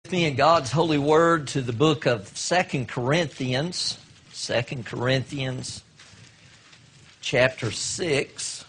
Me in God's holy word to the book of 2 Corinthians. 2 Corinthians chapter 6.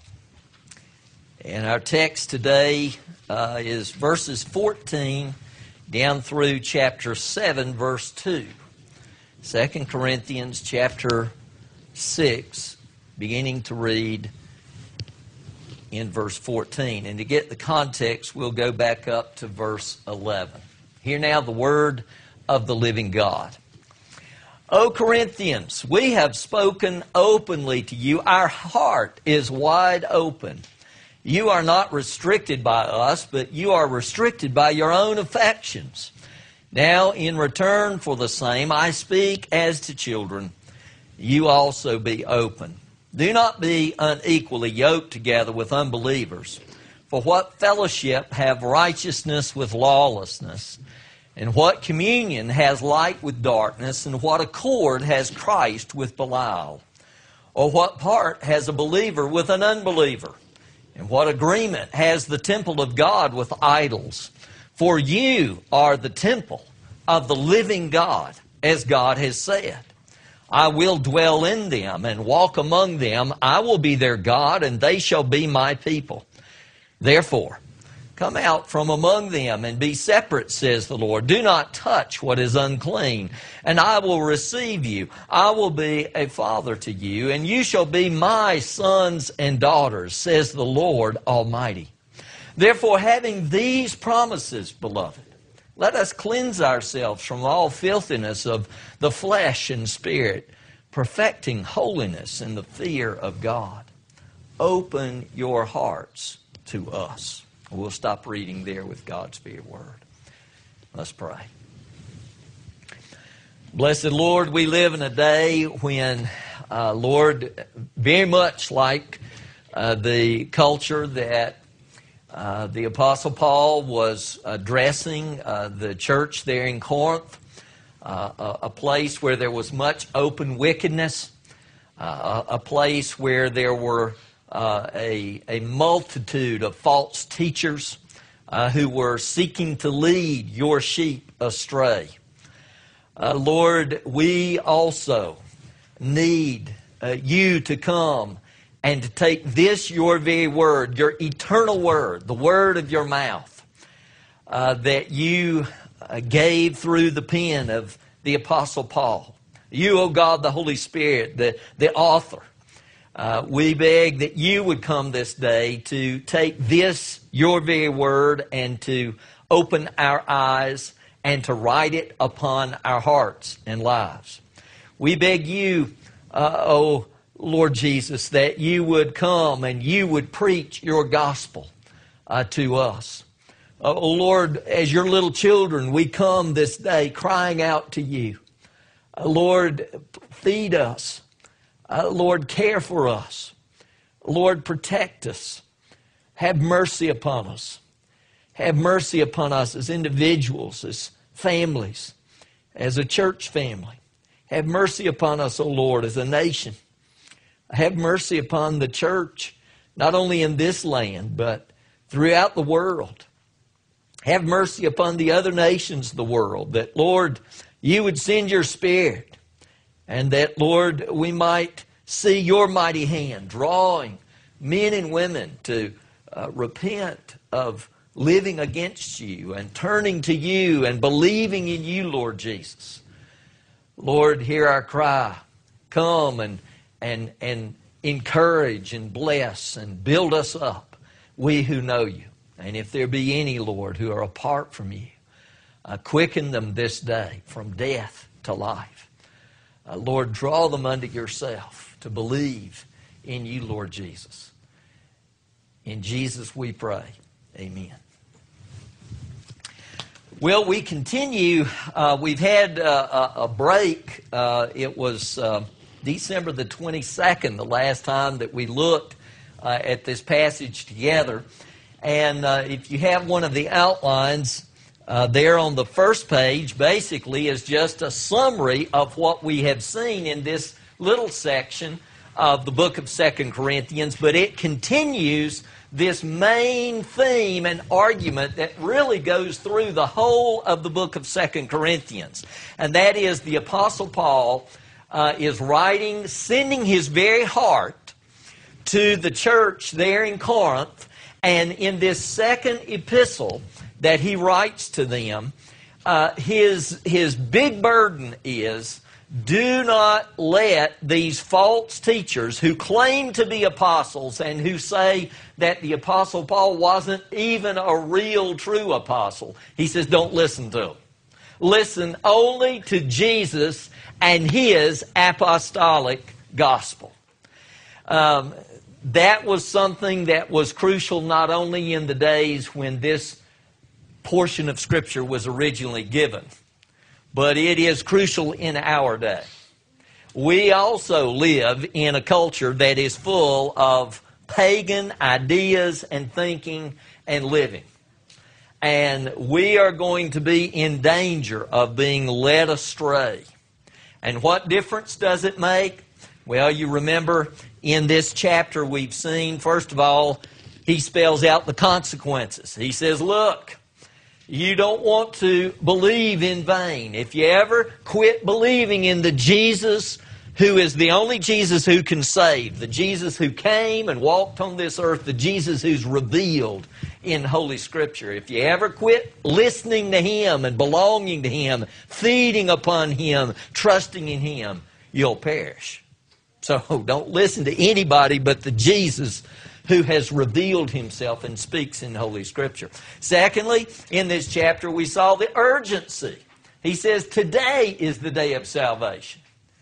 And our text today is verses 14 down through chapter 7, verse 2. 2 Corinthians chapter 6, beginning to read in verse 14. And to get the context, we'll go back up to verse 11. Hear now the word of the living God. O Corinthians, we have spoken openly to you. Our heart is wide open. You are not restricted by us, but you are restricted by your own affections. Now, in return for the same, I speak as to children. You also be open. Do not be unequally yoked together with unbelievers. For what fellowship have righteousness with lawlessness? And what communion has light with darkness? And what accord has Christ with Belial? Or what part has a believer with an unbeliever? And what agreement has the temple of God with idols? For you are the temple of the living God, as God has said. I will dwell in them and walk among them. I will be their God, and they shall be my people. Therefore, come out from among them and be separate, says the Lord. Do not touch what is unclean, and I will receive you. I will be a father to you, and you shall be my sons and daughters, says the Lord Almighty. Therefore, having these promises, beloved, let us cleanse ourselves from all filthiness of the flesh and spirit, perfecting holiness in the fear of God. Open your hearts to us. We'll stop reading there with God's Spirit word. Let's pray. Blessed Lord, we live in a day when, Lord, very much like the culture that the Apostle Paul was addressing the church there in Corinth, a place where there was much open wickedness, a place where there were a multitude of false teachers who were seeking to lead your sheep astray. Lord, we also need you to come and to take this, your very word, your eternal word, the word of your mouth, that you gave through the pen of the Apostle Paul. You, O God, the Holy Spirit, the author. We beg that you would come this day to take this, your very word, and to open our eyes and to write it upon our hearts and lives. We beg you, O Lord Jesus, that you would come and you would preach your gospel to us. Oh Lord, as your little children, we come this day crying out to you. Lord, feed us. Lord, care for us. Lord, protect us. Have mercy upon us. Have mercy upon us as individuals, as families, as a church family. Have mercy upon us, O Lord, as a nation. Have mercy upon the church, not only in this land, but throughout the world. Have mercy upon the other nations of the world, that, Lord, you would send your Spirit, and that, Lord, we might see your mighty hand drawing men and women to repent of living against you and turning to you and believing in you, Lord Jesus. Lord, hear our cry. Come and encourage and bless and build us up, we who know you. And if there be any, Lord, who are apart from you, quicken them this day from death to life. Lord, draw them unto yourself to believe in you, Lord Jesus. In Jesus we pray. Amen. Well, we continue. We've had a break. It was December the 22nd, the last time that we looked at this passage together. And if you have one of the outlines, there on the first page basically is just a summary of what we have seen in this little section of the book of 2 Corinthians, but it continues this main theme and argument that really goes through the whole of the book of 2 Corinthians. And that is the Apostle Paul is writing, sending his very heart to the church there in Corinth. And in this second epistle that he writes to them, his big burden is, do not let these false teachers who claim to be apostles and who say that the Apostle Paul wasn't even a real true apostle. He says, don't listen to them. Listen only to Jesus and His apostolic gospel. That was something that was crucial not only in the days when this portion of Scripture was originally given, but it is crucial in our day. We also live in a culture that is full of pagan ideas and thinking and living. And we are going to be in danger of being led astray. And what difference does it make? Well, you remember in this chapter we've seen, first of all, he spells out the consequences. He says, look, you don't want to believe in vain. If you ever quit believing in the Jesus who is the only Jesus who can save, the Jesus who came and walked on this earth, the Jesus who's revealed in Holy Scripture, if you ever quit listening to Him and belonging to Him, feeding upon Him, trusting in Him, you'll perish. So don't listen to anybody but the Jesus who has revealed Himself and speaks in Holy Scripture. Secondly, in this chapter we saw the urgency. He says today is the day of salvation.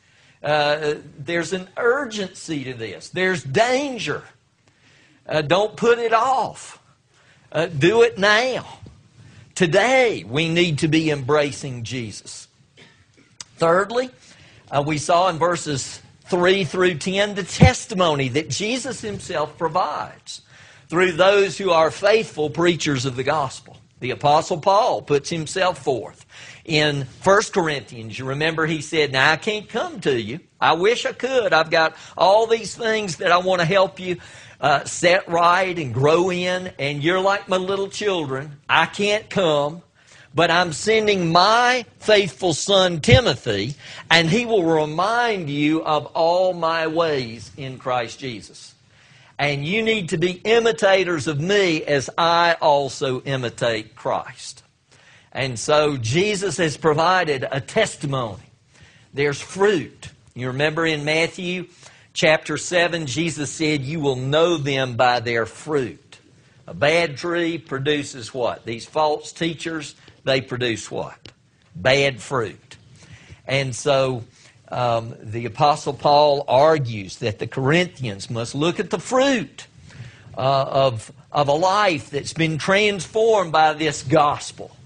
There's an urgency to this. There's danger. Don't put it off. Do it now. Today we need to be embracing Jesus. Thirdly, we saw in verses 3 through 10, the testimony that Jesus Himself provides through those who are faithful preachers of the gospel. The Apostle Paul puts himself forth. In 1 Corinthians, you remember he said, now I can't come to you. I wish I could. I've got all these things that I want to help you set right and grow in, and you're like my little children. I can't come. But I'm sending my faithful son Timothy, and he will remind you of all my ways in Christ Jesus. And you need to be imitators of me as I also imitate Christ. And so Jesus has provided a testimony. There's fruit. You remember in Matthew chapter 7, Jesus said, you will know them by their fruit. A bad tree produces what? These false teachers, they produce what? Bad fruit. And so the Apostle Paul argues that the Corinthians must look at the fruit of a life that's been transformed by this gospel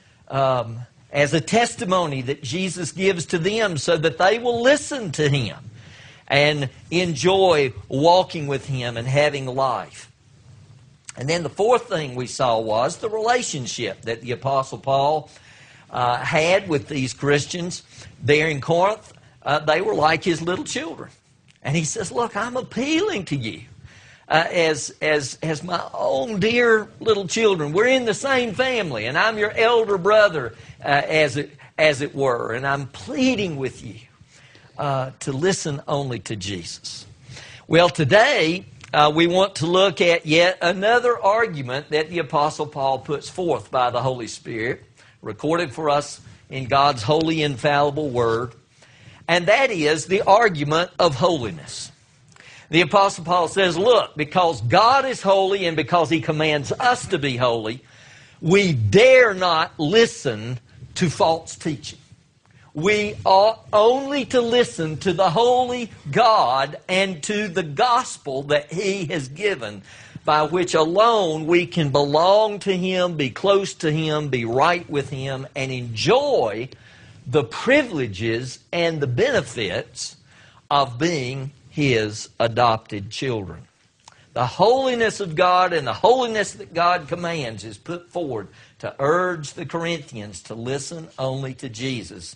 as a testimony that Jesus gives to them so that they will listen to Him and enjoy walking with Him and having life. And then the fourth thing we saw was the relationship that the Apostle Paul had with these Christians there in Corinth. They were like his little children. And he says, look, I'm appealing to you as my own dear little children. We're in the same family, and I'm your elder brother, as it were. And I'm pleading with you to listen only to Jesus. Well, today we want to look at yet another argument that the Apostle Paul puts forth by the Holy Spirit, recorded for us in God's holy, infallible Word, and that is the argument of holiness. The Apostle Paul says, look, because God is holy and because He commands us to be holy, we dare not listen to false teaching. We ought only to listen to the holy God and to the gospel that He has given, by which alone we can belong to Him, be close to Him, be right with Him, and enjoy the privileges and the benefits of being His adopted children. The holiness of God and the holiness that God commands is put forward to urge the Corinthians to listen only to Jesus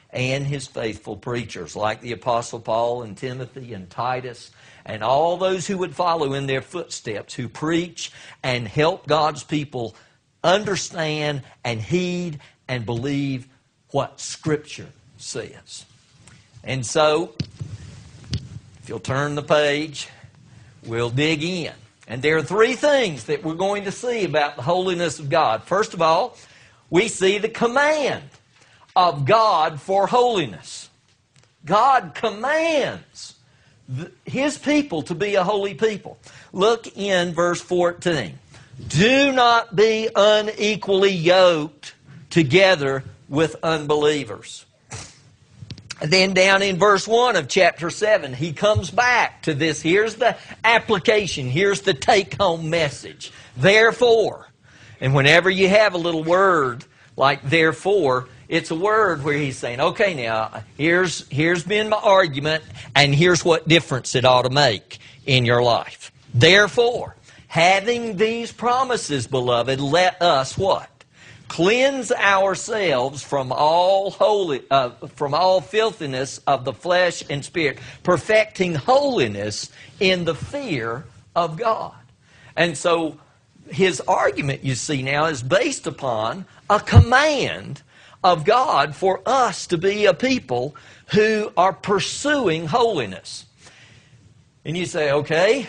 and His faithful preachers, like the Apostle Paul and Timothy and Titus, and all those who would follow in their footsteps, who preach and help God's people understand and heed and believe what Scripture says. And so, if you'll turn the page, we'll dig in. And there are three things that we're going to see about the holiness of God. First of all, we see the command of God for holiness. God commands His people to be a holy people. Look in verse 14. Do not be unequally yoked together with unbelievers. And then down in verse 1 of chapter 7, he comes back to this. Here's the application. Here's the take-home message. Therefore. And whenever you have a little word like therefore, it's a word where he's saying, okay, now, here's been my argument, and here's what difference it ought to make in your life. Therefore, having these promises, beloved, let us what? Cleanse ourselves from all filthiness of the flesh and spirit, perfecting holiness in the fear of God. And so his argument, you see now, is based upon a command of God for us to be a people who are pursuing holiness. And you say, okay,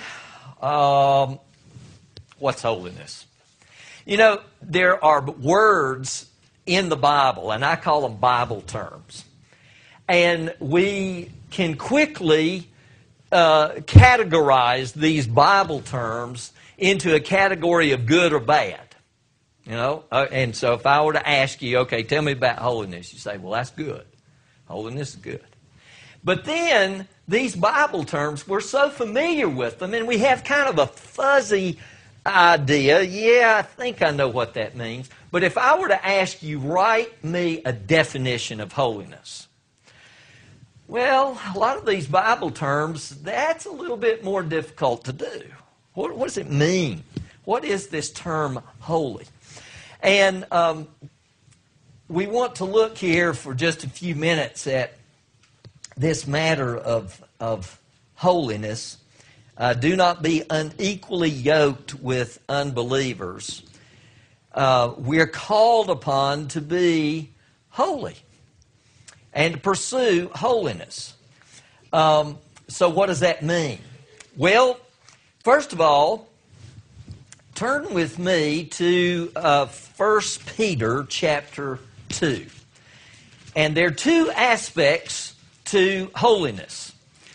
what's holiness? You know, there are words in the Bible, and I call them Bible terms. And we can quickly categorize these Bible terms into a category of good or bad. You know, and so if I were to ask you, okay, tell me about holiness, you say, well, that's good. Holiness is good. But then these Bible terms, we're so familiar with them, and we have kind of a fuzzy idea. Yeah, I think I know what that means. But if I were to ask you, write me a definition of holiness. Well, a lot of these Bible terms, that's a little bit more difficult to do. What does it mean? What is this term holy? And we want to look here for just a few minutes at this matter of holiness. Do not be unequally yoked with unbelievers. We're called upon to be holy and to pursue holiness. So what does that mean? Well, first of all, turn with me to 1 Peter chapter 2. And there are two aspects to holiness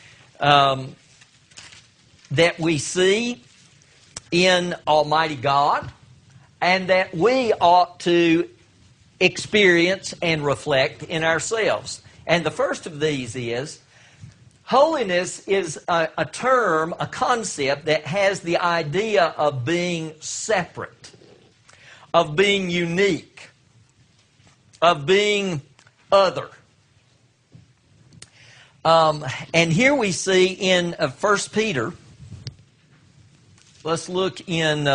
that we see in Almighty God and that we ought to experience and reflect in ourselves. And the first of these is, holiness is a term, a concept that has the idea of being separate, of being unique, of being other. And here we see in 1 Peter, let's look in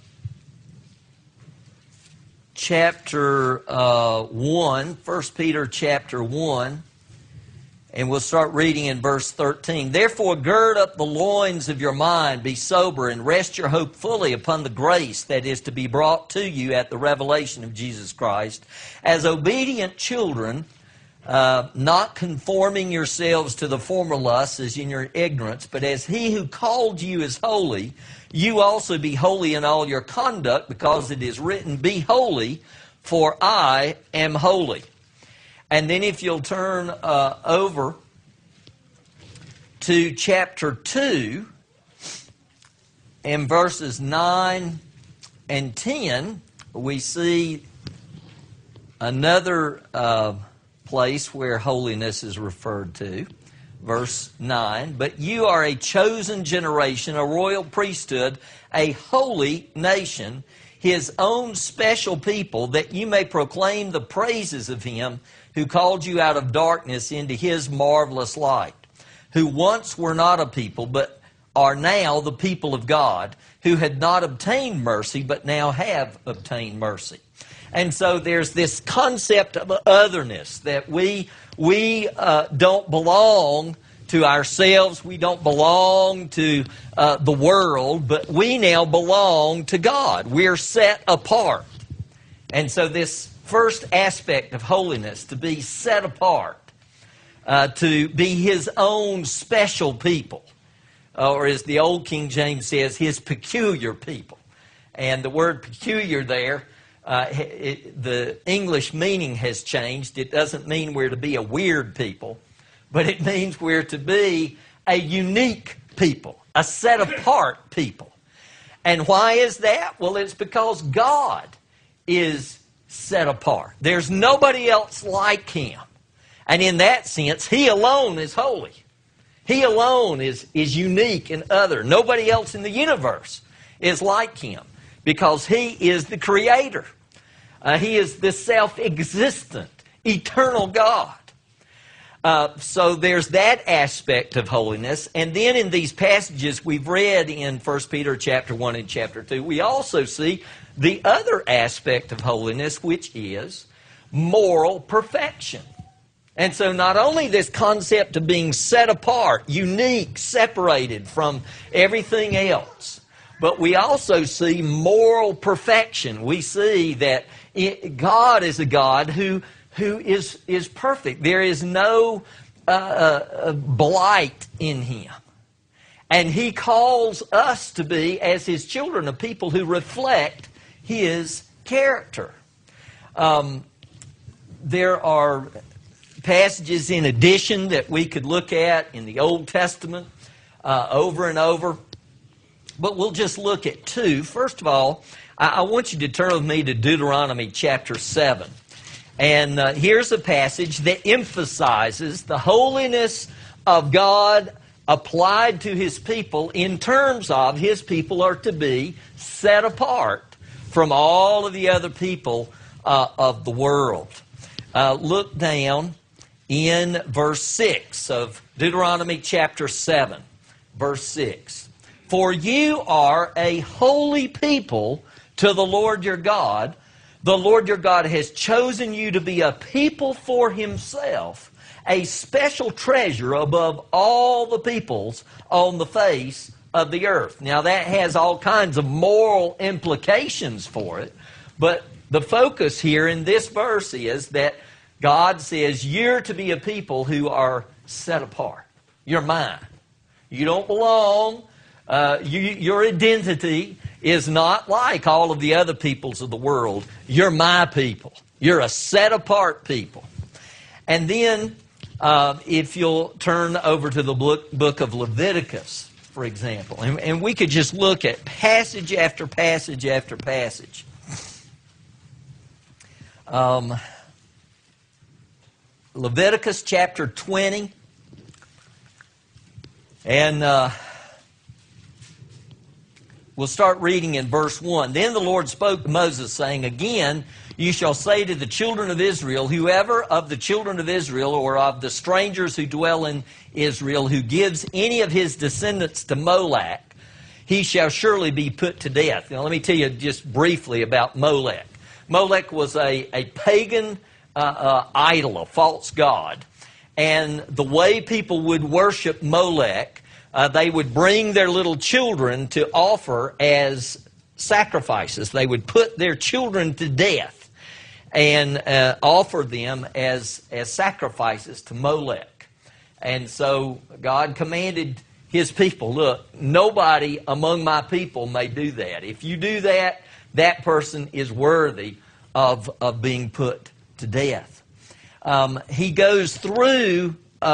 chapter 1, 1 Peter chapter 1, and we'll start reading in verse 13. Therefore, gird up the loins of your mind, be sober, and rest your hope fully upon the grace that is to be brought to you at the revelation of Jesus Christ. As obedient children, not conforming yourselves to the former lusts as in your ignorance, but as He who called you is holy, you also be holy in all your conduct, because it is written, be holy, for I am holy. And then if you'll turn over to chapter 2 in verses 9 and 10, we see another place where holiness is referred to. Verse 9, but you are a chosen generation, a royal priesthood, a holy nation, His own special people, that you may proclaim the praises of Him who called you out of darkness into His marvelous light, who once were not a people, but are now the people of God, who had not obtained mercy, but now have obtained mercy. And so there's this concept of otherness, that we don't belong to ourselves, we don't belong to the world, but we now belong to God. We're set apart. And so this first aspect of holiness, to be set apart, to be His own special people, or as the old King James says, His peculiar people. And the word peculiar there, the English meaning has changed. It doesn't mean we're to be a weird people, but it means we're to be a unique people, a set apart people. And why is that? Well, it's because God is set apart. There's nobody else like Him. And in that sense, He alone is holy. He alone is unique and other. Nobody else in the universe is like Him, because He is the Creator. He is the self-existent, eternal God. So there's that aspect of holiness. And then in these passages we've read in 1 Peter chapter 1 and chapter 2, we also see the other aspect of holiness, which is moral perfection. And so not only this concept of being set apart, unique, separated from everything else, but we also see moral perfection. We see that God is a God who is perfect. There is no blight in Him. And He calls us to be, as His children, a people who reflect His character. There are passages in addition that we could look at in the Old Testament over and over, but we'll just look at two. First of all, I want you to turn with me to Deuteronomy chapter 7. And here's a passage that emphasizes the holiness of God applied to His people in terms of His people are to be set apart from all of the other people of the world. Look down in verse 6 of Deuteronomy chapter 7, verse 6. For you are a holy people to the Lord your God. The Lord your God has chosen you to be a people for Himself, a special treasure above all the peoples on the face of the earth. Now that has all kinds of moral implications for it, but the focus here in this verse is that God says you're to be a people who are set apart. You're mine. You don't belong. Your identity is not like all of the other peoples of the world. You're my people. You're a set-apart people. And then, if you'll turn over to the book of Leviticus, for example, and we could just look at passage after passage after passage. Leviticus chapter 20, and we'll start reading in verse 1. Then the Lord spoke to Moses, saying, Again, you shall say to the children of Israel, whoever of the children of Israel or of the strangers who dwell in Israel who gives any of his descendants to Molech, he shall surely be put to death. Now let me tell you just briefly about Molech. Molech was a pagan idol, a false god. And the way people would worship Molech, they would bring their little children to offer as sacrifices. They would put their children to death and offer them as sacrifices to Molech. And so God commanded His people, look, nobody among my people may do that. If you do that, that person is worthy of being put to death. He goes through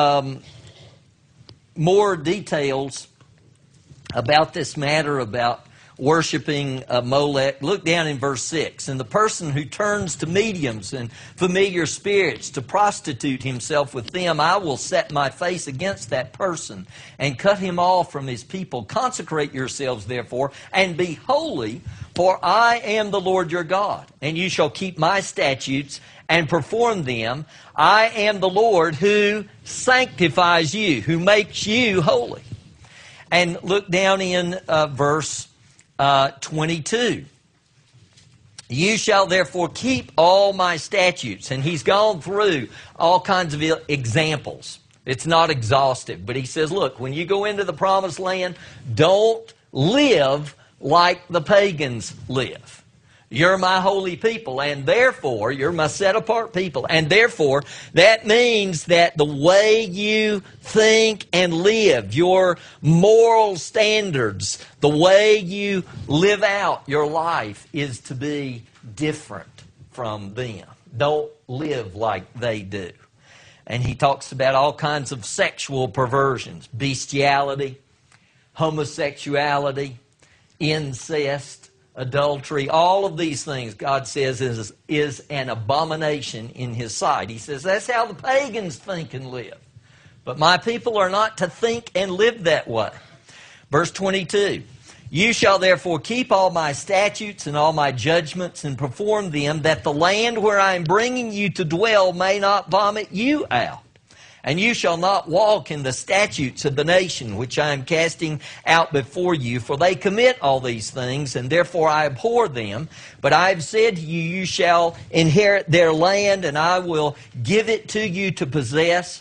more details about this matter, about worshiping Molech. Look down in verse 6. And the person who turns to mediums and familiar spirits to prostitute himself with them, I will set my face against that person and cut him off from his people. Consecrate yourselves, therefore, and be holy, for I am the Lord your God. And you shall keep my statutes and perform them. I am the Lord who sanctifies you, who makes you holy. And look down in verse 22. You shall therefore keep all my statutes. And he's gone through all kinds of examples. It's not exhaustive, but he says, look, when you go into the promised land, don't live like the pagans live. You're my holy people, and therefore, you're my set-apart people, and therefore, that means that the way you think and live, your moral standards, the way you live out your life is to be different from them. Don't live like they do. And he talks about all kinds of sexual perversions, bestiality, homosexuality, incest, adultery. All of these things, God says, is an abomination in His sight. He says, that's how the pagans think and live. But my people are not to think and live that way. Verse 22, you shall therefore keep all my statutes and all my judgments and perform them, that the land where I am bringing you to dwell may not vomit you out. And you shall not walk in the statutes of the nation which I am casting out before you, for they commit all these things, and therefore I abhor them. But I have said to you, you shall inherit their land, and I will give it to you to possess,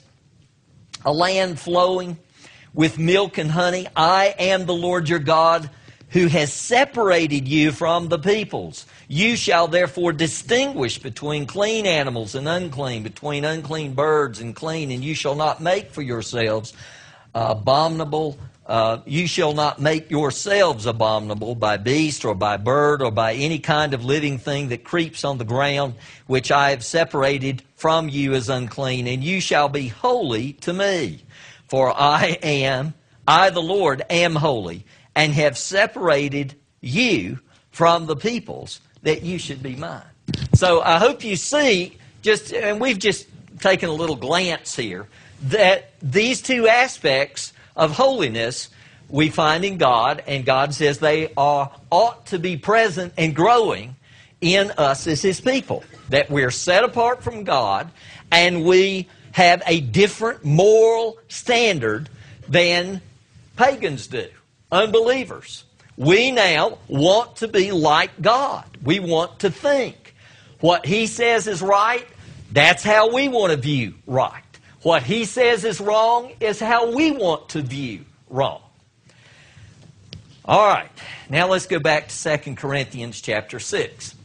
a land flowing with milk and honey. I am the Lord your God, who has separated you from the peoples. You shall therefore distinguish between clean animals and unclean, between unclean birds and clean, and you shall not make for yourselves abominable. You shall not make yourselves abominable by beast or by bird or by any kind of living thing that creeps on the ground, which I have separated from you as unclean, and you shall be holy to me. For I the Lord, am holy, and have separated you from the peoples, that you should be mine. So I hope you see, and we've just taken a little glance here, that these two aspects of holiness we find in God, and God says they ought to be present and growing in us as His people. That we're set apart from God, and we have a different moral standard than pagans do, unbelievers. We now want to be like God. We want to think. What He says is right, that's how we want to view right. What He says is wrong is how we want to view wrong. All right, now let's go back to 2 Corinthians chapter 6.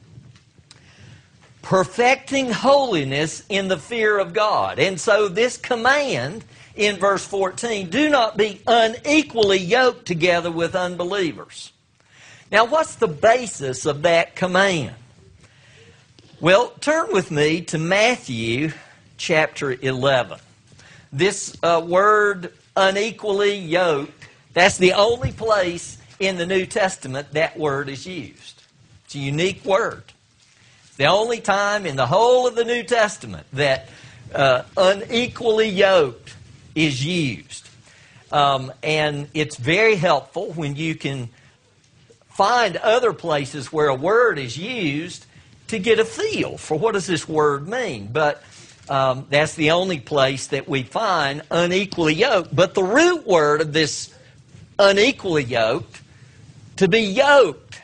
Perfecting holiness in the fear of God. And so this command in verse 14, do not be unequally yoked together with unbelievers. Now, what's the basis of that command? Well, turn with me to Matthew chapter 11. This word unequally yoked, that's the only place in the New Testament that word is used. It's a unique word. It's the only time in the whole of the New Testament that unequally yoked is used. And it's very helpful when you can find other places where a word is used to get a feel for what does this word mean. But that's the only place that we find unequally yoked. But the root word of this unequally yoked, to be yoked.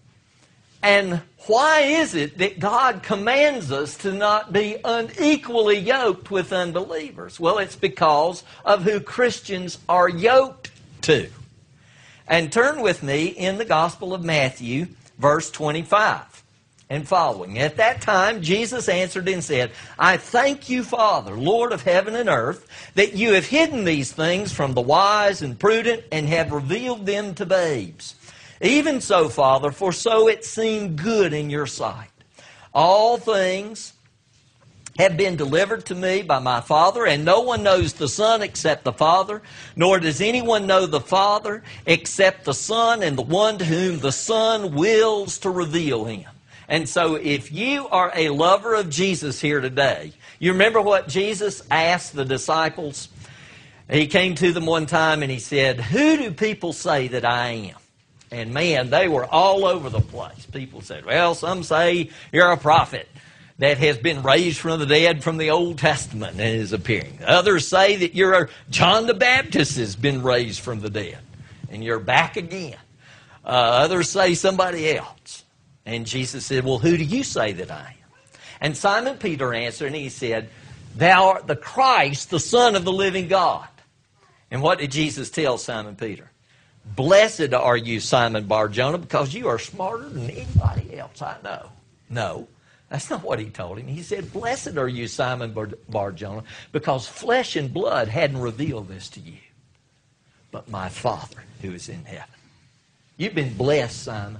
And why is it that God commands us to not be unequally yoked with unbelievers? Well, it's because of who Christians are yoked to. And turn with me in the Gospel of Matthew, verse 25 and following. At that time, Jesus answered and said, I thank you, Father, Lord of heaven and earth, that you have hidden these things from the wise and prudent and have revealed them to babes. Even so, Father, for so it seemed good in your sight. All things have been delivered to me by my Father, and no one knows the Son except the Father, nor does anyone know the Father except the Son and the one to whom the Son wills to reveal Him. And so if you are a lover of Jesus here today, you remember what Jesus asked the disciples? He came to them one time and He said, who do people say that I am? And man, they were all over the place. People said, well, some say you're a prophet that has been raised from the dead from the Old Testament and is appearing. Others say that you're John the Baptist has been raised from the dead and you're back again. Others say somebody else. And Jesus said, well, who do you say that I am? And Simon Peter answered, and he said, thou art the Christ, the Son of the living God. And what did Jesus tell Simon Peter? Blessed are you, Simon Bar-Jonah, because you are smarter than anybody else I know. No, that's not what he told him. He said, blessed are you, Simon Bar-Jonah, because flesh and blood hadn't revealed this to you, but my Father who is in heaven. You've been blessed, Simon.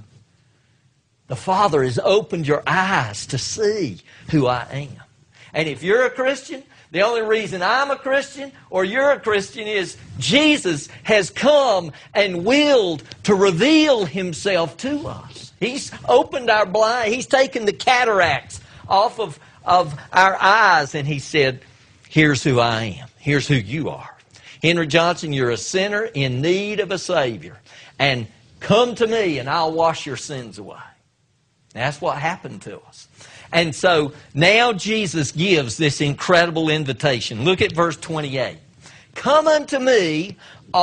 The Father has opened your eyes to see who I am. And if you're a Christian, the only reason I'm a Christian or you're a Christian is Jesus has come and willed to reveal Himself to us. He's opened our blind. He's taken the cataracts off of our eyes, and He said, here's who I am. Here's who you are. Henry Johnson, you're a sinner in need of a Savior. And come to me and I'll wash your sins away. That's what happened to us. And so now Jesus gives this incredible invitation. Look at verse 28. Come unto me,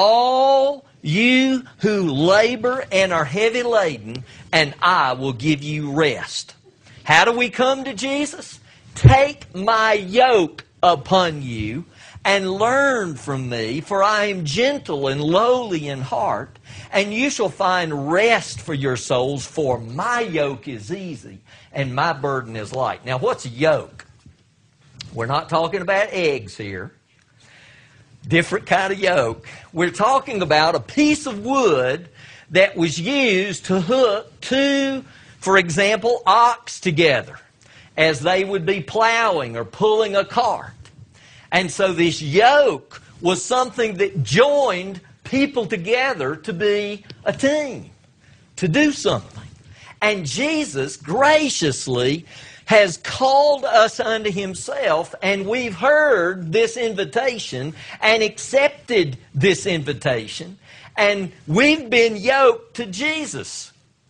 all you who labor and are heavy laden, and I will give you rest. How do we come to Jesus? Take my yoke upon you and learn from me, for I am gentle and lowly in heart, and you shall find rest for your souls, for my yoke is easy and my burden is light. Now, what's a yoke? We're not talking about eggs here. Different kind of yoke. We're talking about a piece of wood that was used to hook two, for example, ox together as they would be plowing or pulling a cart. And so this yoke was something that joined people together to be a team, to do something. And Jesus graciously has called us unto Himself, and we've heard this invitation and accepted this invitation, and we've been yoked to Jesus.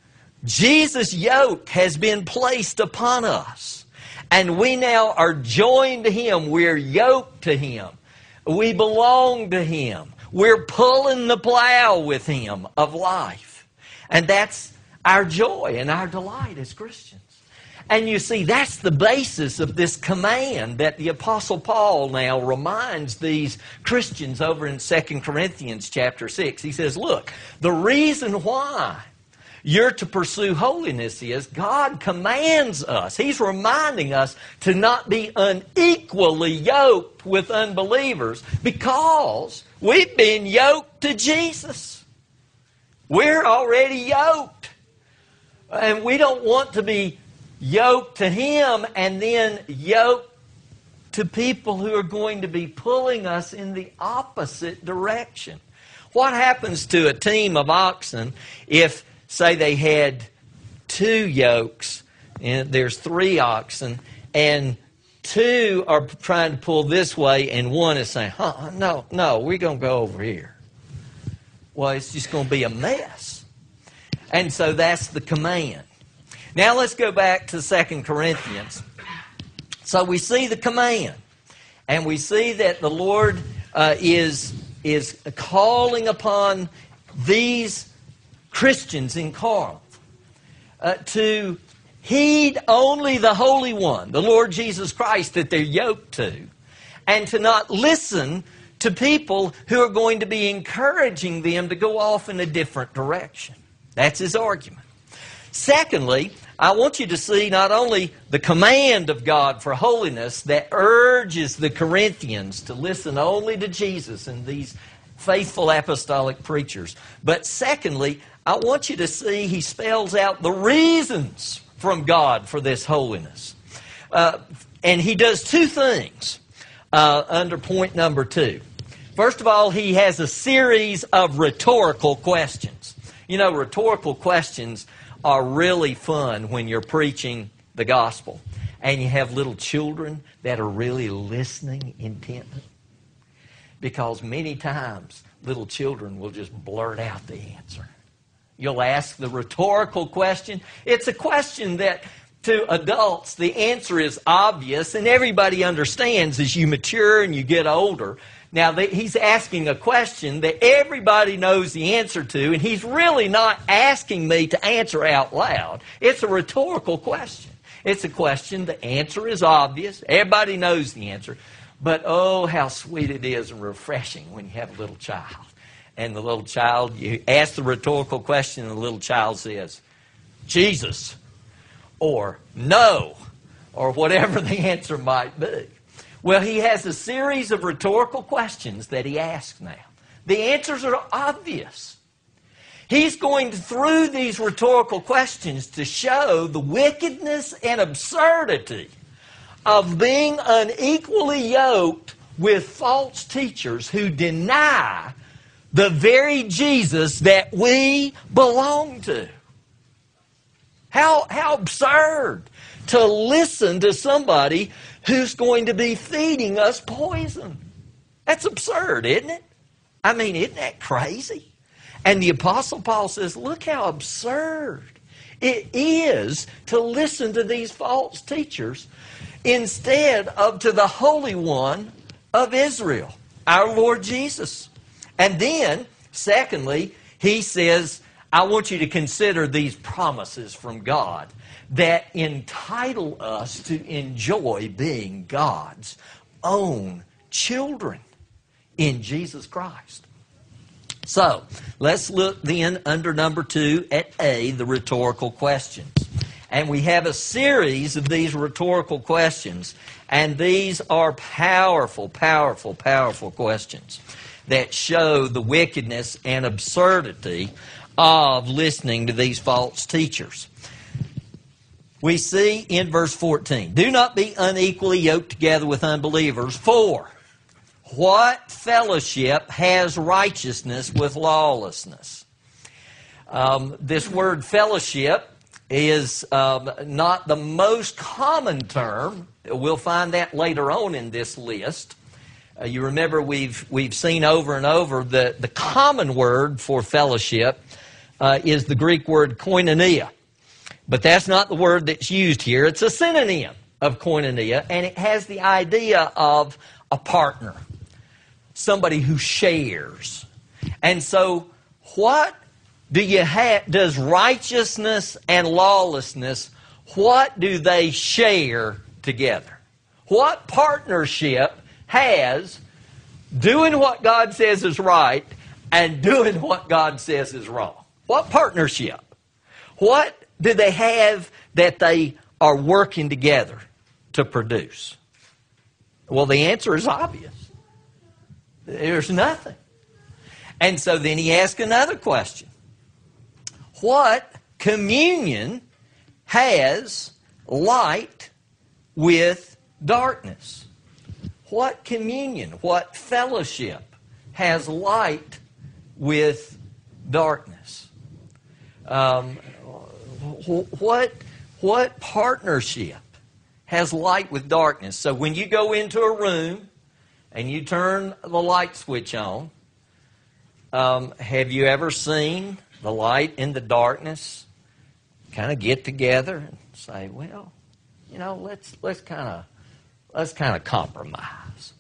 Jesus' yoke has been placed upon us. And we now are joined to Him. We're yoked to Him. We belong to Him. We're pulling the plow with Him of life. And that's our joy and our delight as Christians. And you see, that's the basis of this command that the Apostle Paul now reminds these Christians over in 2 Corinthians chapter 6. He says, look, the reason why you're to pursue holiness is God commands us. He's reminding us to not be unequally yoked with unbelievers because we've been yoked to Jesus. We're already yoked. And we don't want to be yoked to Him and then yoked to people who are going to be pulling us in the opposite direction. What happens to a team of oxen if, say, they had two yokes, and there's 3 oxen, and 2 are trying to pull this way, and 1 is saying, no, we're going to go over here. Well, it's just going to be a mess. And so that's the command. Now let's go back to 2 Corinthians. So we see the command, and we see that the Lord is calling upon these Christians in Corinth to heed only the Holy One, the Lord Jesus Christ, that they're yoked to, and to not listen to people who are going to be encouraging them to go off in a different direction. That's his argument. Secondly, I want you to see not only the command of God for holiness that urges the Corinthians to listen only to Jesus and these faithful apostolic preachers, but secondly, I want you to see he spells out the reasons from God for this holiness. And he does 2 things under point number 2. First of all, he has a series of rhetorical questions. You know, rhetorical questions are really fun when you're preaching the gospel and you have little children that are really listening intently. Because many times little children will just blurt out the answer. You'll ask the rhetorical question. It's a question that to adults the answer is obvious and everybody understands as you mature and you get older Now, he's asking a question that everybody knows the answer to, and he's really not asking me to answer out loud. It's a rhetorical question. It's a question, the answer is obvious. Everybody knows the answer. But oh, how sweet it is and refreshing when you have a little child. And the little child, you ask the rhetorical question, and the little child says, Jesus, or no, or whatever the answer might be. Well, he has a series of rhetorical questions that he asks now. The answers are obvious. He's going through these rhetorical questions to show the wickedness and absurdity of being unequally yoked with false teachers who deny the very Jesus that we belong to. How absurd to listen to somebody who's going to be feeding us poison. That's absurd, isn't it? I mean, isn't that crazy? And the Apostle Paul says, look how absurd it is to listen to these false teachers instead of to the Holy One of Israel, our Lord Jesus. And then, secondly, he says, I want you to consider these promises from God that entitle us to enjoy being God's own children in Jesus Christ. So, let's look then under number 2 at A, the rhetorical questions. And we have a series of these rhetorical questions, and these are powerful, powerful, powerful questions that show the wickedness and absurdity of listening to these false teachers. We see in verse 14, do not be unequally yoked together with unbelievers, for what fellowship has righteousness with lawlessness? This word fellowship is not the most common term. We'll find that later on in this list. You remember we've seen over and over the common word for fellowship is the Greek word koinonia. But that's not the word that's used here. It's a synonym of koinonia, and it has the idea of a partner, somebody who shares. And so what do you have? Does righteousness and lawlessness, what do they share together? What partnership has doing what God says is right and doing what God says is wrong? What partnership? What do they have that they are working together to produce? Well, the answer is obvious. There's nothing. And so then he asks another question. What communion has light with darkness? What communion, what fellowship has light with darkness? What partnership has light with darkness? So when you go into a room and you turn the light switch on, have you ever seen the light and the darkness kind of get together and say, well, you know, let's kind of compromise?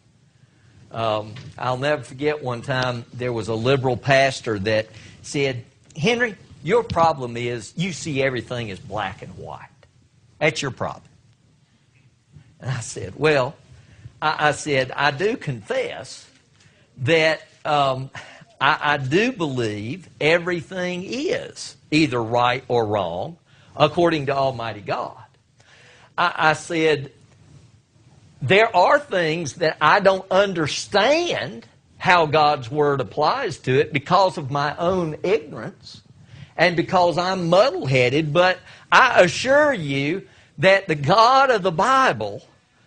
I'll never forget one time there was a liberal pastor that said, Henry, your problem is you see everything as black and white. That's your problem. And I said, well, I said, I do confess that I do believe everything is either right or wrong according to Almighty God. I said, there are things that I don't understand how God's Word applies to it because of my own ignorance and because I'm muddle-headed, but I assure you that the God of the Bible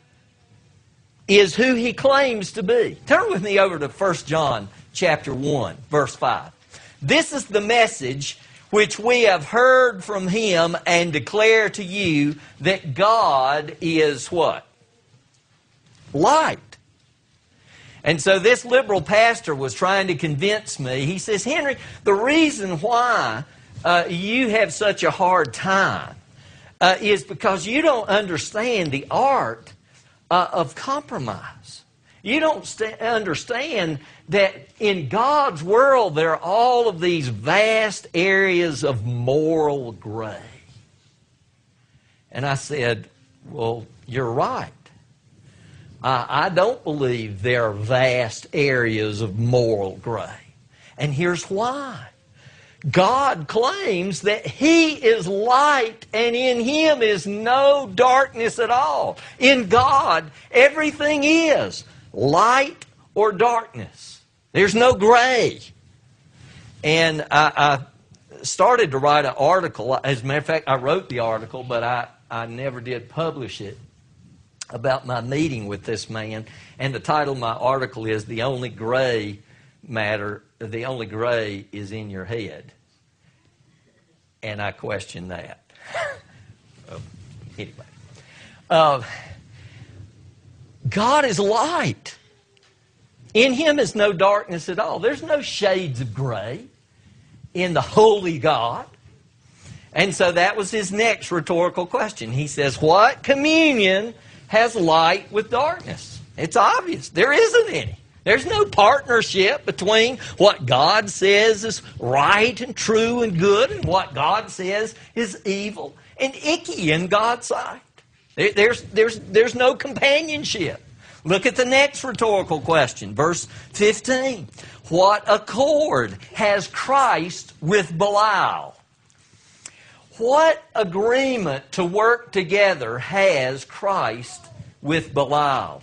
is who He claims to be. Turn with me over to 1 John chapter 1, verse 5. This is the message which we have heard from Him and declare to you, that God is what? Light. And so this liberal pastor was trying to convince me. He says, Henry, the reason why you have such a hard time is because you don't understand the art of compromise. You don't understand that in God's world there are all of these vast areas of moral gray. And I said, well, you're right. I don't believe there are vast areas of moral gray. And here's why. God claims that He is light and in Him is no darkness at all. In God, everything is light or darkness. There's no gray. And I started to write an article. As a matter of fact, I wrote the article, but I never did publish it, about my meeting with this man. And the title of my article is The Only Gray is in Your Head. And I question that. Anyway. God is light. In Him is no darkness at all. There's no shades of gray in the holy God. And so that was his next rhetorical question. He says, what communion has light with darkness? It's obvious. There isn't any. There's no partnership between what God says is right and true and good and what God says is evil and icky in God's sight. There's no companionship. Look at the next rhetorical question, verse 15. What accord has Christ with Belial? What agreement to work together has Christ with Belial?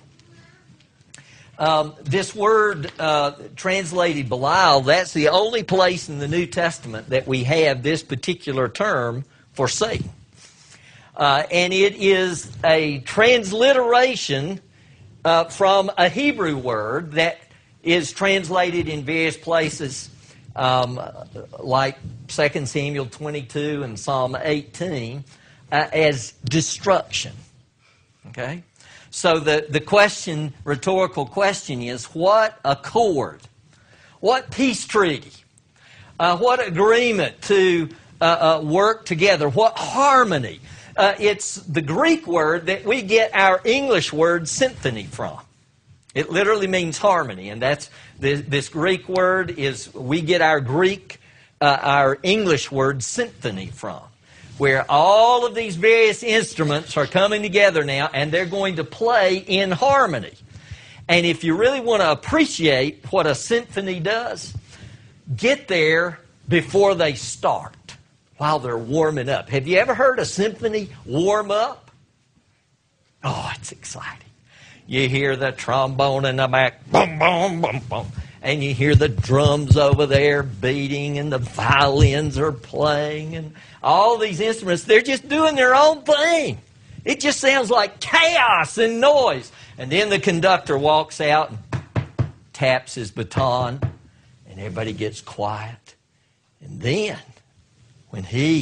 This word translated Belial, that's the only place in the New Testament that we have this particular term for Satan. And it is a transliteration from a Hebrew word that is translated in various places like 2 Samuel 22 and Psalm 18 as destruction. Okay? So the question, rhetorical question is, what accord? What peace treaty? What agreement to work together? What harmony? It's the Greek word that we get our English word symphony from. It literally means harmony, and that's this Greek word is we get our English word symphony from, where all of these various instruments are coming together now, and they're going to play in harmony. And if you really want to appreciate what a symphony does, get there before they start, while they're warming up. Have you ever heard a symphony warm up? Oh, it's exciting. You hear the trombone in the back, boom, boom, boom, boom. And you hear the drums over there beating, and the violins are playing, and all these instruments, they're just doing their own thing. It just sounds like chaos and noise. And then the conductor walks out and taps his baton, and everybody gets quiet. And then, when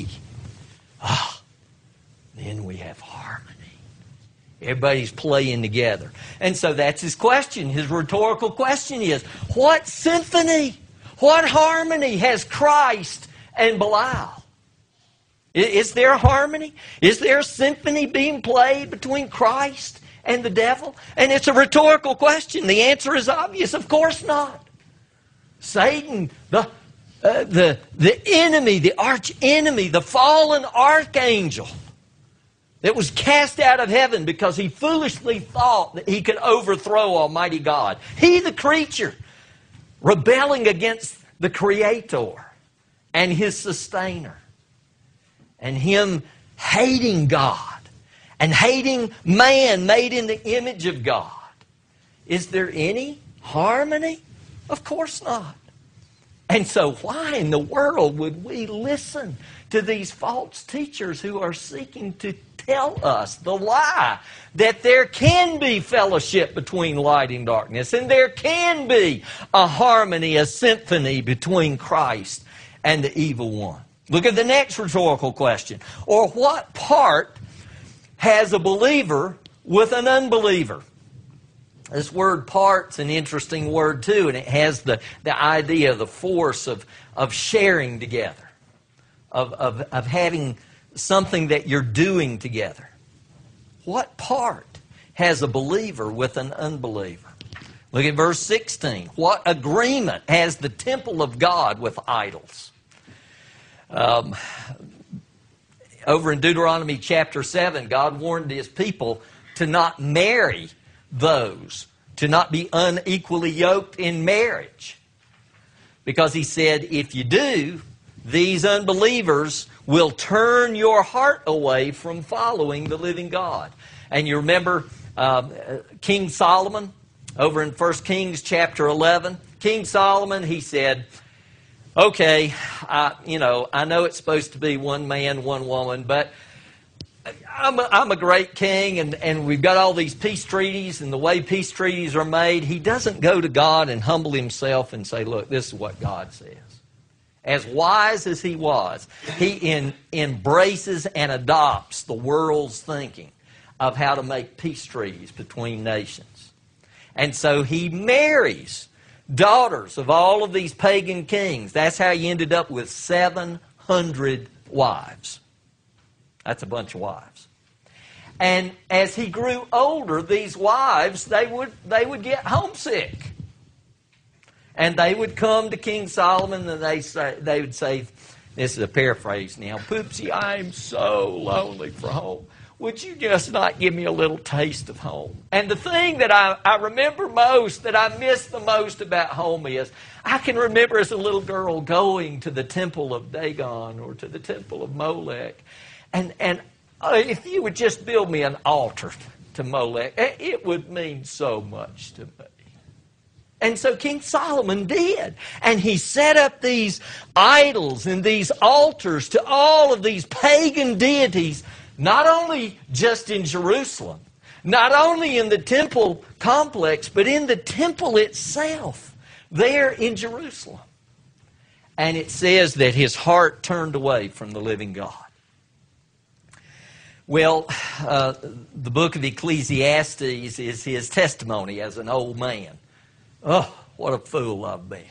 then we have harmony. Everybody's playing together. And so that's his question. His rhetorical question is, what symphony, what harmony has Christ and Belial? Is there harmony? Is there a symphony being played between Christ and the devil? And it's a rhetorical question. The answer is obvious. Of course not. Satan, the enemy, the arch enemy, the fallen archangel that was cast out of heaven because he foolishly thought that he could overthrow Almighty God. He, the creature, rebelling against the Creator and His Sustainer. And him hating God and hating man made in the image of God. Is there any harmony? Of course not. And so why in the world would we listen to these false teachers who are seeking to tell us the lie that there can be fellowship between light and darkness, and there can be a harmony, a symphony between Christ and the evil one? Look at the next rhetorical question. Or what part has a believer with an unbeliever? This word part's an interesting word too, and it has the idea, the force of sharing together, of having something that you're doing together. What part has a believer with an unbeliever? Look at verse 16. What agreement has the temple of God with idols? Over in Deuteronomy chapter 7, God warned His people to not marry those, to not be unequally yoked in marriage. Because He said, if you do, these unbelievers will turn your heart away from following the living God. And you remember King Solomon over in 1 Kings chapter 11. King Solomon, he said, okay, I know it's supposed to be one man, one woman, but I'm a great king, and we've got all these peace treaties, and the way peace treaties are made, he doesn't go to God and humble himself and say, look, this is what God says. As wise as he was, he embraces and adopts the world's thinking of how to make peace treaties between nations. And so he marries daughters of all of these pagan kings. That's how he ended up with 700 wives. That's a bunch of wives. And as he grew older, these wives, they would get homesick. And they would come to King Solomon and they would say, this is a paraphrase now, Poopsie, I am so lonely for home. Would you just not give me a little taste of home? And the thing that I remember most, that I miss the most about home is, I can remember as a little girl going to the temple of Dagon or to the temple of Molech. And if you would just build me an altar to Molech, it would mean so much to me. And so King Solomon did. And he set up these idols and these altars to all of these pagan deities, not only just in Jerusalem, not only in the temple complex, but in the temple itself, there in Jerusalem. And it says that his heart turned away from the living God. Well, the book of Ecclesiastes is his testimony as an old man. Oh, what a fool I've been.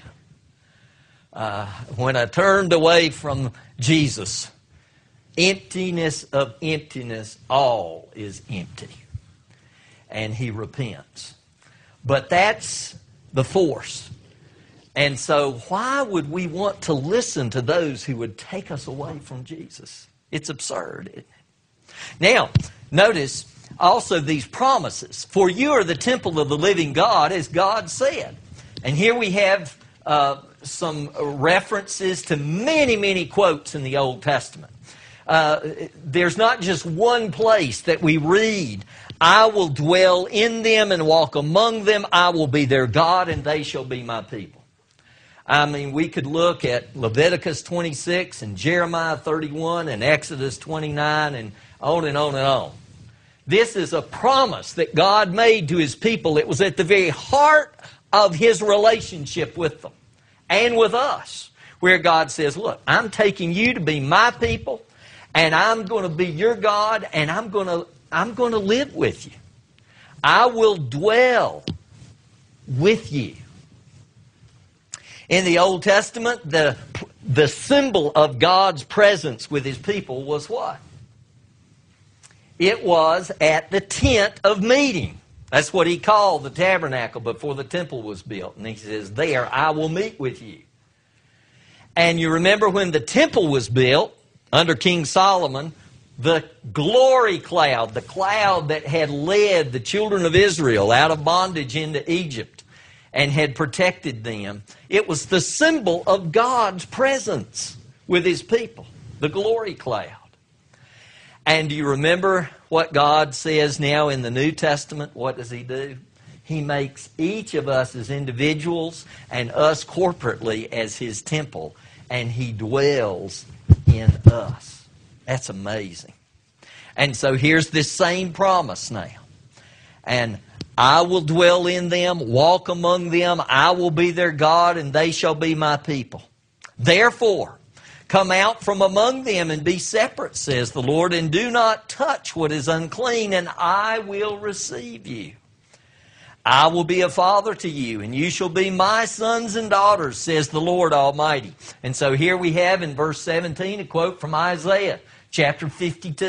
When I turned away from Jesus, emptiness of emptiness, all is empty. And he repents. But that's the force. And so why would we want to listen to those who would take us away from Jesus? It's absurd, isn't it? Now, notice also these promises. For you are the temple of the living God, as God said. And here we have some references to many, many quotes in the Old Testament. There's not just one place that we read, I will dwell in them and walk among them. I will be their God and they shall be my people. I mean, we could look at Leviticus 26 and Jeremiah 31 and Exodus 29 and on and on and on. This is a promise that God made to His people. It was at the very heart of His relationship with them and with us, where God says, look, I'm taking you to be my people, and I'm going to be your God, and I'm going to live with you. I will dwell with you. In the Old Testament, the symbol of God's presence with His people was what? It was at the tent of meeting. That's what He called the tabernacle before the temple was built. And He says, there I will meet with you. And you remember when the temple was built under King Solomon, the glory cloud, the cloud that had led the children of Israel out of bondage into Egypt and had protected them, it was the symbol of God's presence with His people, the glory cloud. And do you remember what God says now in the New Testament? What does He do? He makes each of us as individuals and us corporately as His temple, and He dwells in us. That's amazing. And so here's this same promise now. And I will dwell in them, walk among them, I will be their God, and they shall be my people. Therefore, come out from among them and be separate, says the Lord, and do not touch what is unclean, and I will receive you. I will be a father to you, and you shall be my sons and daughters, says the Lord Almighty. And so here we have in verse 17 a quote from Isaiah chapter 52.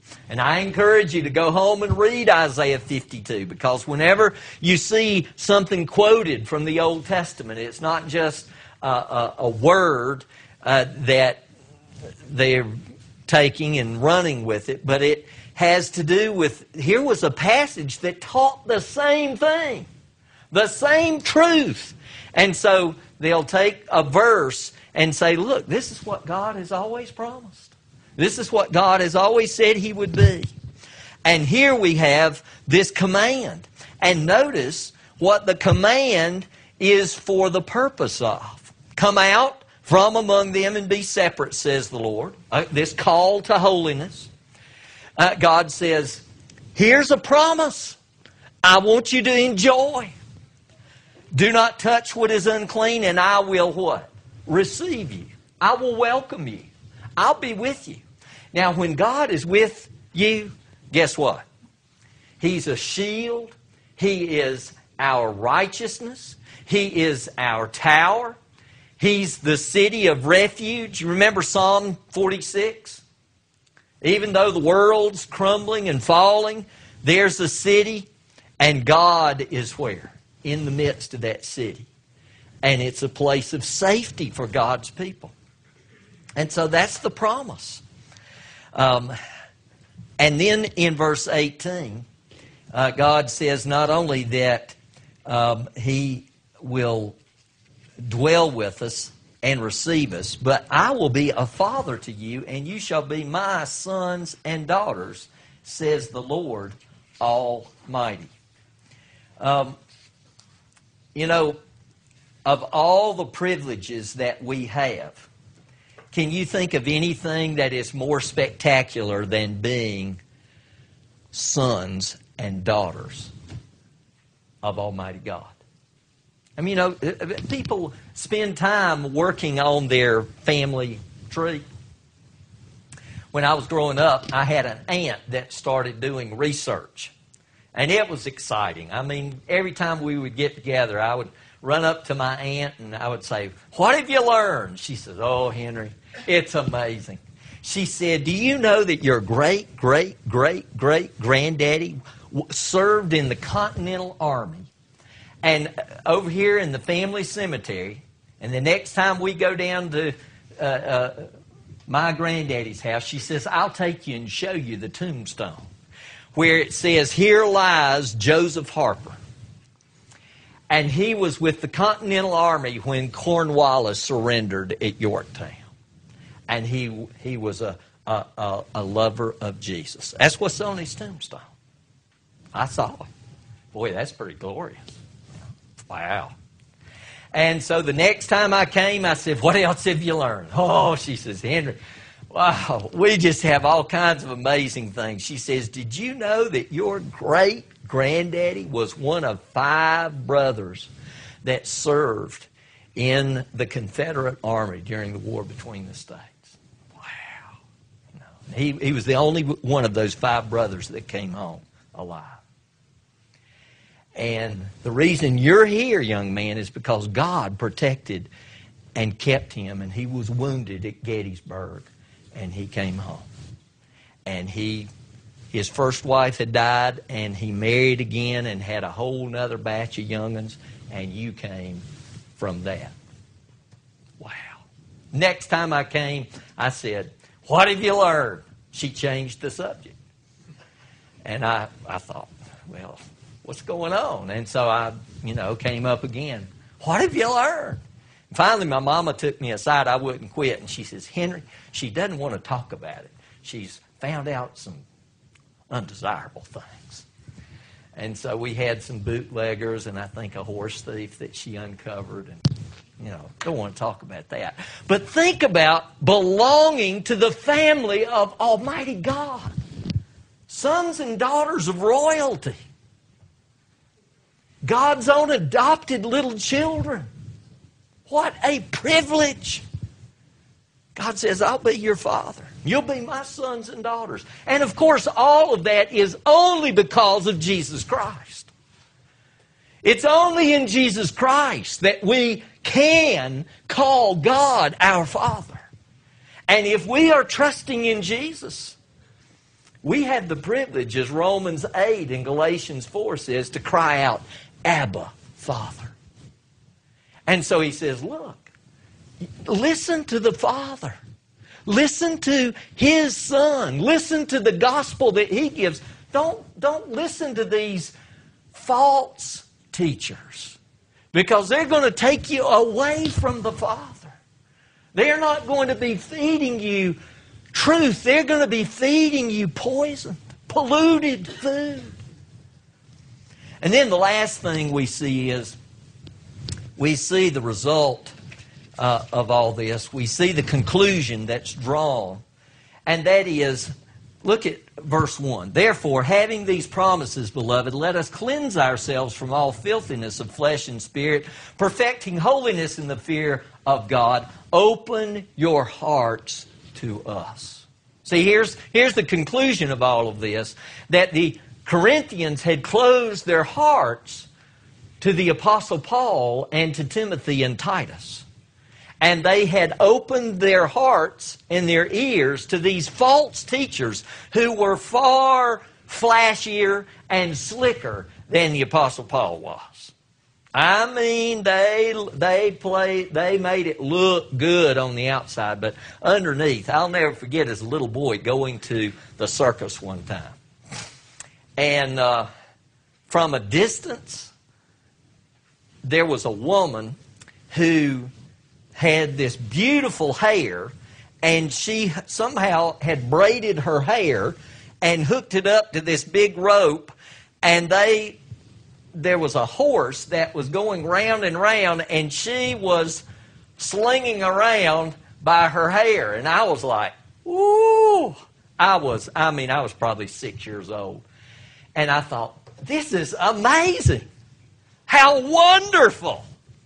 And I encourage you to go home and read Isaiah 52, because whenever you see something quoted from the Old Testament, it's not just a word that they're taking and running with it, but it has to do with, here was a passage that taught the same thing, the same truth. And so they'll take a verse and say, look, this is what God has always promised. This is what God has always said He would be. And here we have this command. And notice what the command is for the purpose of. Come out from among them and be separate, says the Lord. This call to holiness. God says, here's a promise I want you to enjoy. Do not touch what is unclean, and I will what? Receive you. I will welcome you. I'll be with you. Now, when God is with you, guess what? He's a shield. He is our righteousness. He is our tower. He's the city of refuge. Remember Psalm 46? Even though the world's crumbling and falling, there's a city, and God is where? In the midst of that city. And it's a place of safety for God's people. And so that's the promise. And then in verse 18, God says not only that He will dwell with us and receive us, but I will be a father to you, and you shall be my sons and daughters, says the Lord Almighty. You know, of all the privileges that we have, can you think of anything that is more spectacular than being sons and daughters of Almighty God? I mean, you know, people spend time working on their family tree. When I was growing up, I had an aunt that started doing research. And it was exciting. I mean, every time we would get together, I would run up to my aunt and I would say, "What have you learned?" She says, "Oh, Henry, it's amazing." She said, "Do you know that your great-great-great-great-granddaddy served in the Continental Army? And over here in the family cemetery, and the next time we go down to my granddaddy's house," she says, "I'll take you and show you the tombstone where it says, 'Here lies Joseph Harper.' And he was with the Continental Army when Cornwallis surrendered at Yorktown. And he was a lover of Jesus." That's what's on his tombstone. I saw it. Boy, that's pretty glorious. Wow. And so the next time I came, I said, "What else have you learned?" "Oh," she says, "Henry, wow, we just have all kinds of amazing things." She says, "Did you know that your great-granddaddy was one of 5 brothers that served in the Confederate Army during the war between the states?" Wow. No. He was the only one of those 5 brothers that came home alive. And the reason you're here, young man, is because God protected and kept him, and he was wounded at Gettysburg, and he came home. And his first wife had died, and he married again and had a whole nother batch of young'uns, and you came from that. Wow. Next time I came, I said, "What have you learned?" She changed the subject. And I thought, well, what's going on? And so I, came up again. "What have you learned?" And finally, my mama took me aside. I wouldn't quit. And she says, "Henry, she doesn't want to talk about it. She's found out some undesirable things." And so we had some bootleggers and I think a horse thief that she uncovered. And, don't want to talk about that. But think about belonging to the family of Almighty God. Sons and daughters of royalty. God's own adopted little children. What a privilege. God says, "I'll be your father. You'll be my sons and daughters." And of course, all of that is only because of Jesus Christ. It's only in Jesus Christ that we can call God our Father. And if we are trusting in Jesus, We have the privilege, as Romans 8 and Galatians 4 says, to cry out, Abba, Father. And so he says, look, listen to the Father. Listen to His Son. Listen to the gospel that He gives. Don't listen to these false teachers, because they're going to take you away from the Father. They're not going to be feeding you truth. They're going to be feeding you poison, polluted food. And then the last thing we see is we see the result of all this. We see the conclusion that's drawn, and that is, look at verse 1. Therefore, having these promises, beloved, let us cleanse ourselves from all filthiness of flesh and spirit, perfecting holiness in the fear of God. Open your hearts to us. See, here's the conclusion of all of this, that the Corinthians had closed their hearts to the Apostle Paul and to Timothy and Titus. And they had opened their hearts and their ears to these false teachers who were far flashier and slicker than the Apostle Paul was. I mean, they made it look good on the outside, but underneath, I'll never forget as a little boy going to the circus one time. And from a distance, there was a woman who had this beautiful hair, and she somehow had braided her hair and hooked it up to this big rope, and there was a horse that was going round and round, and she was slinging around by her hair. And I was like, ooh! I was probably 6 years old. And I thought, this is amazing. How wonderful.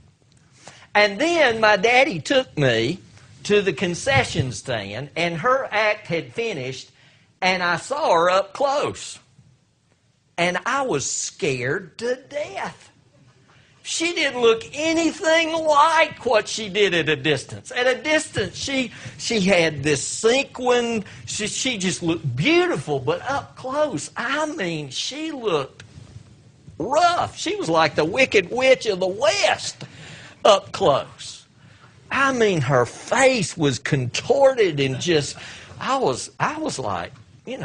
And then my daddy took me to the concession stand, and her act had finished, and I saw her up close. And I was scared to death. She didn't look anything like what she did at a distance. At a distance, she had this sequin. She just looked beautiful, but up close, I mean, she looked rough. She was like the Wicked Witch of the West up close. I mean, her face was contorted and just, I was like,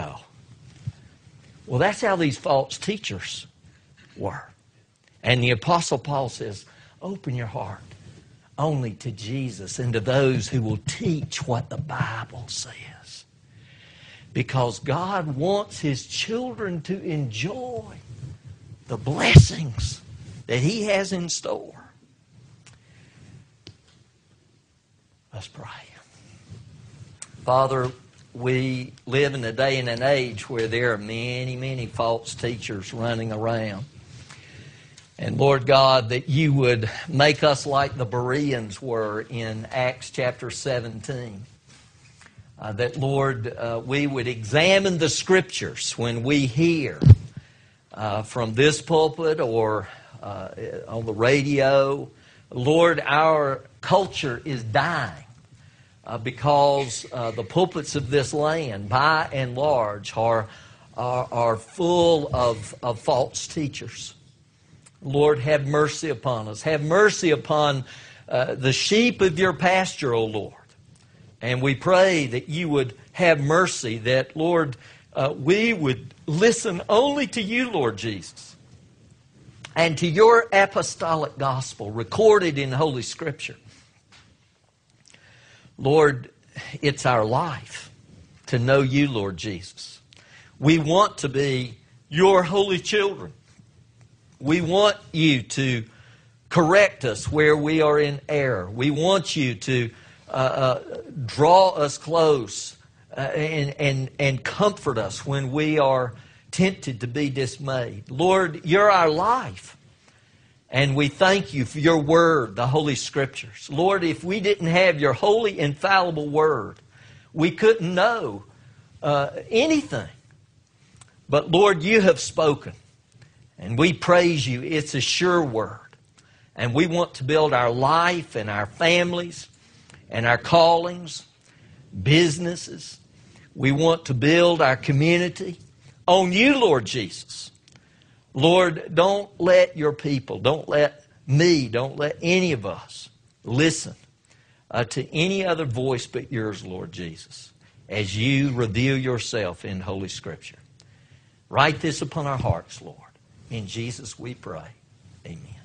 well, that's how these false teachers were. And the Apostle Paul says, open your heart only to Jesus and to those who will teach what the Bible says. Because God wants His children to enjoy the blessings that He has in store. Let's pray. Father, we live in a day and an age where there are many, many false teachers running around. And Lord God, that You would make us like the Bereans were in Acts chapter 17. That, Lord, we would examine the Scriptures when we hear from this pulpit or on the radio. Lord, our culture is dying. Because the pulpits of this land, by and large, are full of false teachers. Lord, have mercy upon us. Have mercy upon the sheep of Your pasture, O Lord. And we pray that You would have mercy, that, Lord, we would listen only to You, Lord Jesus, and to Your apostolic gospel recorded in Holy Scripture. Lord, it's our life to know You, Lord Jesus. We want to be Your holy children. We want You to correct us where we are in error. We want You to draw us close and comfort us when we are tempted to be dismayed. Lord, You're our life. And we thank You for Your Word, the Holy Scriptures. Lord, if we didn't have Your holy, infallible Word, we couldn't know anything. But Lord, You have spoken. And we praise You. It's a sure Word. And we want to build our life and our families and our callings, businesses. We want to build our community on you, Lord Jesus. Lord, don't let your people, don't let me, don't let any of us listen to any other voice but yours, Lord Jesus, as you reveal yourself in Holy Scripture. Write this upon our hearts, Lord. In Jesus we pray. Amen.